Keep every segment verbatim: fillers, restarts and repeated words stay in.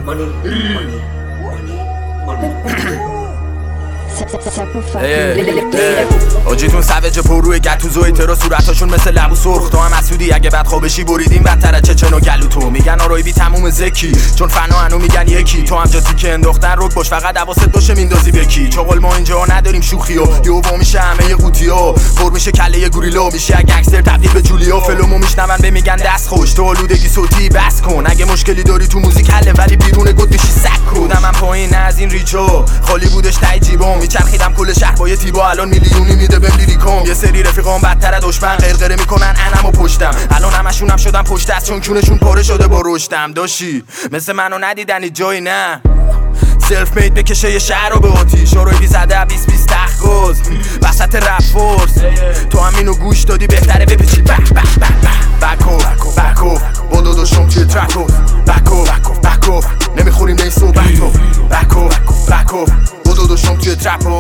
آجیتون سوجه پر روی گتوزو ایترا صورتاشون مثل لبو سرخ. تو هم اسودی اگه بد خوابشی بریدیم بدتره چچن و گلو. تو میگن آروی بی تموم زکی چون فنا هنو میگن یکی. تو هم جاتی که انداختن روک باش فقط حواست باشه میندازی بکی. چغل ما اینجا نداریم شوخی و یهو میشه همه قوطی ها پر میشه کله گوریلا. میشه گنگستر تبدیل به جولیا. فلومو میشنون به میگن دست خوش. تو آلودگی صوتی بس کن. اگه مشکلی داری تو موزیک حله ولی بیرون گد میشی سگ کن. من پایین از این ریچو خالی بودش تای جیبم. میچرخیدم کل شهر با یه تیبا الان میلیونی میده بهم لیریکم. یه سری رفیقام بدتر دشمن غرغره میکنن انمو پشتم. الان همشونم شدم پشت دست چون کونشون پاره شده با رشدم. داشی مثل منو ندیدنی جایی نه سلف مید بکشه یه شهر رو به آتیش. آروی بی زده بیست بیست تخگوز وسط رپ فورس. تو هم اینو گوش دادی بهتره بپیچی بک بک بک بک بک بک بک با داداشم توی ترکو بک بک بک نمیخوریم این صحبتو بک بک با داداشم توی ترپو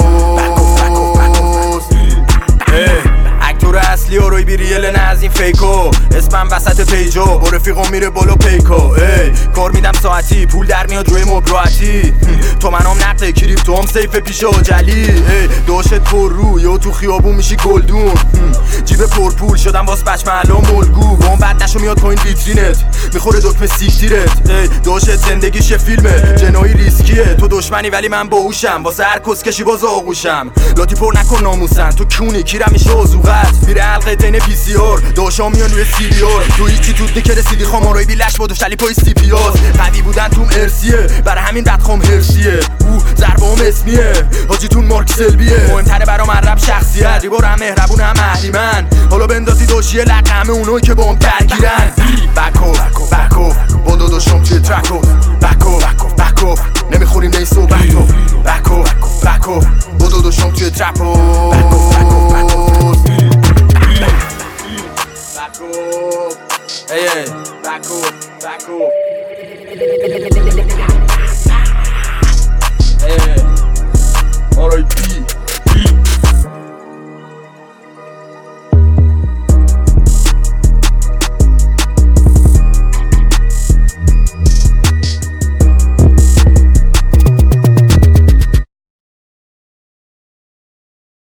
اکتور اصلی و روی بی ریل نه از این فیکو. اسمم وسط پیجو با رفیقم میره بالا پیکو. ای کار میدم ساعتی پول در میاد روی مبراتی. تو منم نقطه کریپتو هم سیف پیش آجلی. ای داشت پر رو یا تو خیابون میشی گلدون. جیب پر پول شدم واس بچ محلا ملگو. اون بعد نشو میاد پایین ویترینت میخوره دکمه سیکتیرت. ای داشت زندگیش فیلمه جنایی ریسکیه. تو دشمنی ولی من باهوشم واسه هر کسکشی باز آغوشم. لاتی پر نکن ناموسن تو کونی کیرم میشه آزوغت. میره حلقه تین پی سی آر داشا میان روی سی بی آر. تو یکی توت نکره سیدی خامارای بیلش با دوشتلی پای سی پی آز. قوی بودن توم ارسیه برای همین بدخوام هرشیه. او ضربه هم اسمیه حاجیتون مارک سلبیه. مهمتره برام رپ شخصیت ریبار هم مهربون هم اهریمن. حالا بندازی دوشیه لقمه اونایی که با هم درگیرن. بکو بکو با داداشم توی ترکو بکو بکو نمیخوریم به این صحبتو بکو بکو با داداشم توی ترپو